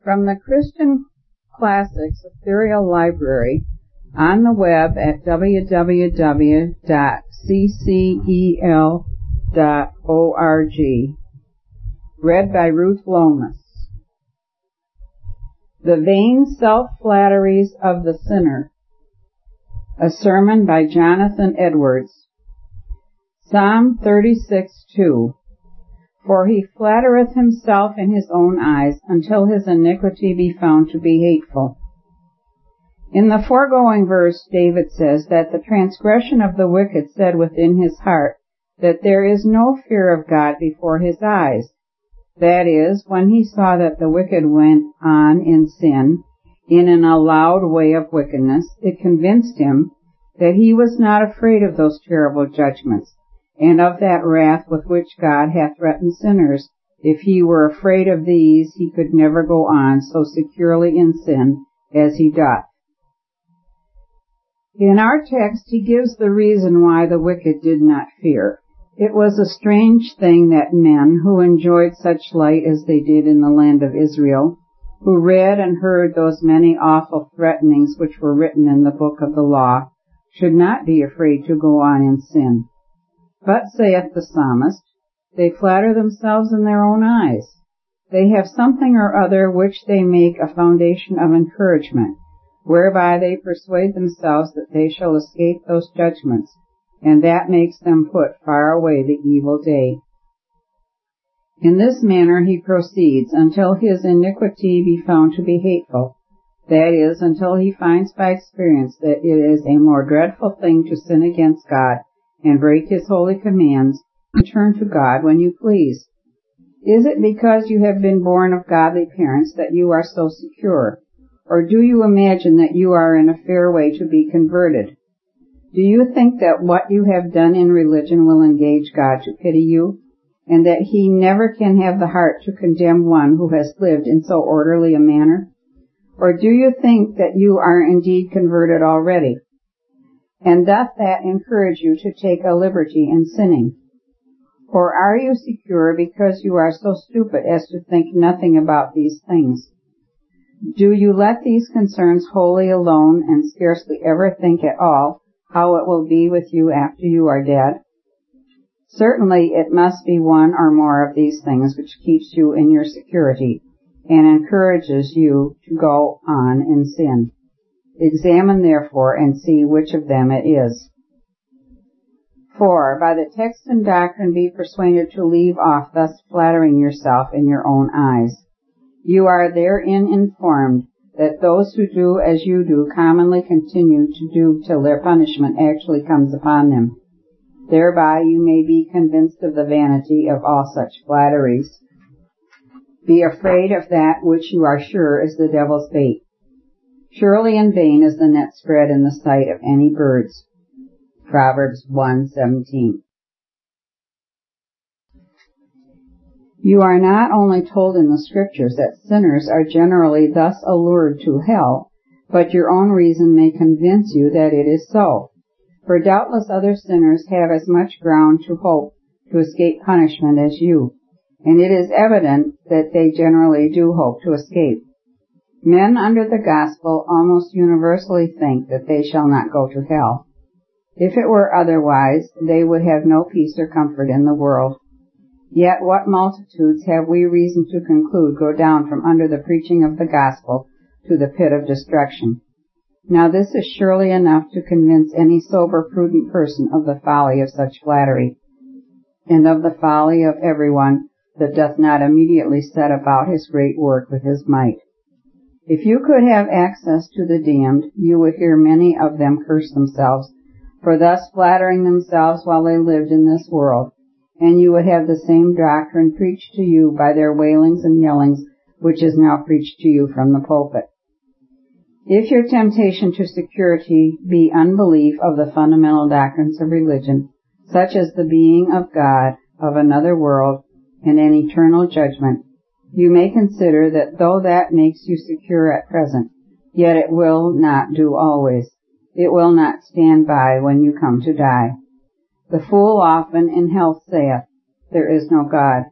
From the Christian Classics Ethereal Library on the web at www.ccel.org. Read by Ruth Lomas. The Vain Self-Flatteries of the Sinner. A sermon by Jonathan Edwards. Psalm 36:2. For he flattereth himself in his own eyes, until his iniquity be found to be hateful. In the foregoing verse, David says that the transgression of the wicked said within his heart that there is no fear of God before his eyes. That is, when he saw that the wicked went on in sin, in an allowed way of wickedness, it convinced him that he was not afraid of those terrible judgments, and of that wrath with which God hath threatened sinners. If he were afraid of these, he could never go on so securely in sin as he doth. In our text, he gives the reason why the wicked did not fear. It was a strange thing that men who enjoyed such light as they did in the land of Israel, who read and heard those many awful threatenings which were written in the book of the law, should not be afraid to go on in sin. But, saith the psalmist, they flatter themselves in their own eyes. They have something or other which they make a foundation of encouragement, whereby they persuade themselves that they shall escape those judgments, and that makes them put far away the evil day. In this manner he proceeds until his iniquity be found to be hateful, that is, until he finds by experience that it is a more dreadful thing to sin against God and break his holy commands, and turn to God when you please. Is it because you have been born of godly parents that you are so secure? Or do you imagine that you are in a fair way to be converted? Do you think that what you have done in religion will engage God to pity you, and that he never can have the heart to condemn one who has lived in so orderly a manner? Or do you think that you are indeed converted already? And doth that encourage you to take a liberty in sinning? Or are you secure because you are so stupid as to think nothing about these things? Do you let these concerns wholly alone and scarcely ever think at all how it will be with you after you are dead? Certainly it must be one or more of these things which keeps you in your security and encourages you to go on in sin. Examine therefore and see which of them it is. For by the text and doctrine be persuaded to leave off thus flattering yourself in your own eyes. You are therein informed that those who do as you do commonly continue to do till their punishment actually comes upon them. Thereby you may be convinced of the vanity of all such flatteries. Be afraid of that which you are sure is the devil's bait. Surely in vain is the net spread in the sight of any birds. Proverbs 1:17. You are not only told in the Scriptures that sinners are generally thus allured to hell, but your own reason may convince you that it is so. For doubtless other sinners have as much ground to hope to escape punishment as you, and it is evident that they generally do hope to escape. Men under the gospel almost universally think that they shall not go to hell. If it were otherwise, they would have no peace or comfort in the world. Yet what multitudes have we reason to conclude go down from under the preaching of the gospel to the pit of destruction? Now this is surely enough to convince any sober, prudent person of the folly of such flattery, and of the folly of everyone that doth not immediately set about his great work with his might. If you could have access to the damned, you would hear many of them curse themselves for thus flattering themselves while they lived in this world, and you would have the same doctrine preached to you by their wailings and yellings which is now preached to you from the pulpit. If your temptation to security be unbelief of the fundamental doctrines of religion, such as the being of God, of another world, and an eternal judgment, you may consider that though that makes you secure at present, yet it will not do always. It will not stand by when you come to die. The fool often in health saith, There is no God.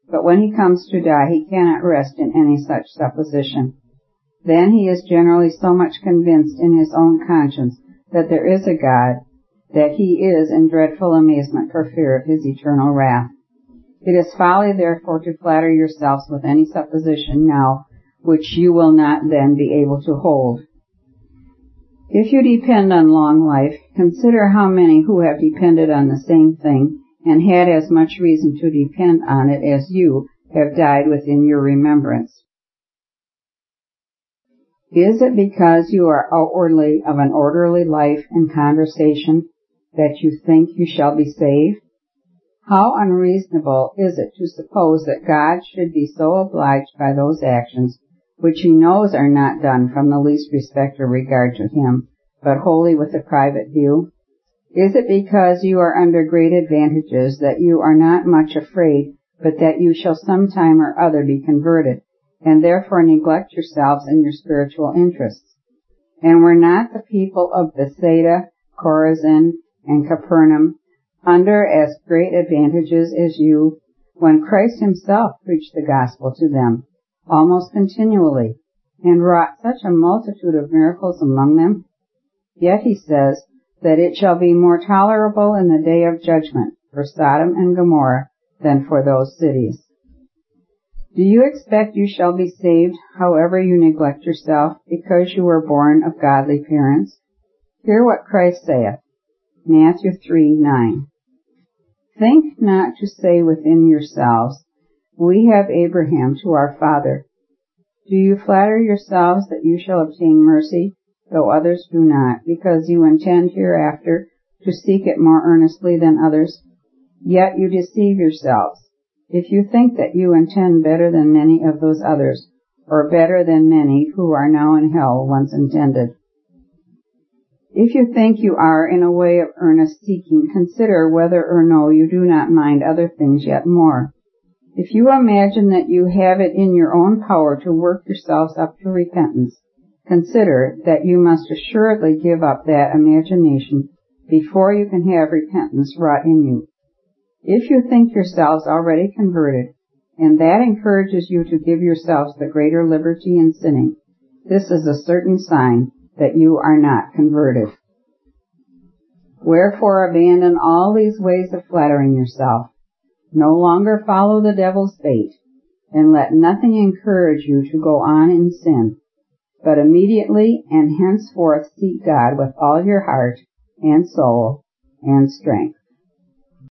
but when he comes to die, he cannot rest in any such supposition. Then he is generally so much convinced in his own conscience that there is a God, that he is in dreadful amazement for fear of his eternal wrath. It is folly, therefore, to flatter yourselves with any supposition now which you will not then be able to hold. If you depend on long life, consider how many who have depended on the same thing and had as much reason to depend on it as you have died within your remembrance. Is it because you are outwardly of an orderly life and conversation that you think you shall be saved? How unreasonable is it to suppose that God should be so obliged by those actions which he knows are not done from the least respect or regard to him, but wholly with a private view? Is it because you are under great advantages that you are not much afraid, but that you shall sometime or other be converted, and therefore neglect yourselves and your spiritual interests? And were not the people of Bethsaida, Chorazin, and Capernaum under as great advantages as you, when Christ himself preached the gospel to them almost continually, and wrought such a multitude of miracles among them? Yet he says that it shall be more tolerable in the day of judgment for Sodom and Gomorrah than for those cities. Do you expect you shall be saved, however you neglect yourself, because you were born of godly parents? Hear what Christ saith, Matthew 3:9. Think not to say within yourselves, we have Abraham to our father. Do you flatter yourselves that you shall obtain mercy, though others do not, because you intend hereafter to seek it more earnestly than others? Yet you deceive yourselves, if you think that you intend better than many of those others, or better than many who are now in hell once intended. If you think you are in a way of earnest seeking, consider whether or no you do not mind other things yet more. If you imagine that you have it in your own power to work yourselves up to repentance, consider that you must assuredly give up that imagination before you can have repentance wrought in you. If you think yourselves already converted, and that encourages you to give yourselves the greater liberty in sinning, this is a certain sign that you are not converted. Wherefore abandon all these ways of flattering yourself. No longer follow the devil's bait, and let nothing encourage you to go on in sin, but immediately and henceforth seek God with all your heart and soul and strength.